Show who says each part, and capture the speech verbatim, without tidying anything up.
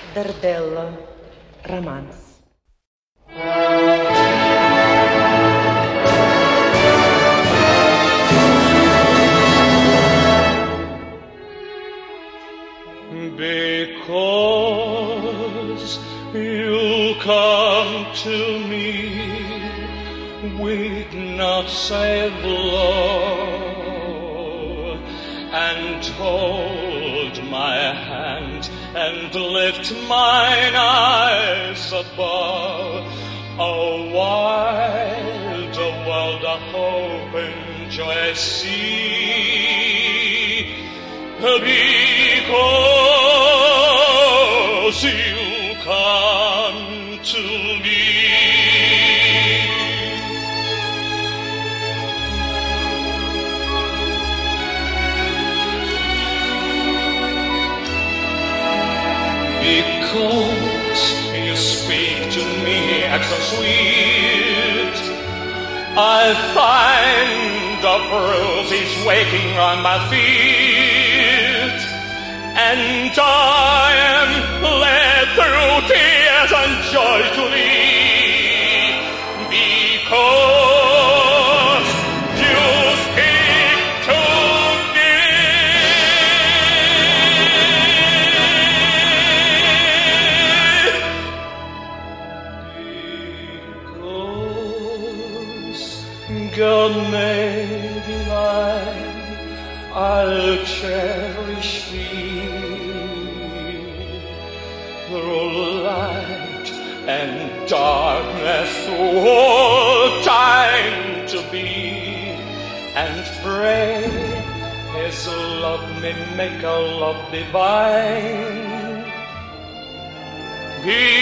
Speaker 1: Dardel Romance.
Speaker 2: Because you come to me with not save love, and hold my hand and lift mine eyes above a wild a world of hope and joy I see. Because you come to me. Because you speak to me so sweet, I find the bruise is waking on my feet, and I am led through tears and joy to lead. Because you speak to me. Because God made divine, I'll cherish thee through light and darkness, through all time to be, and pray His love may make our love divine. He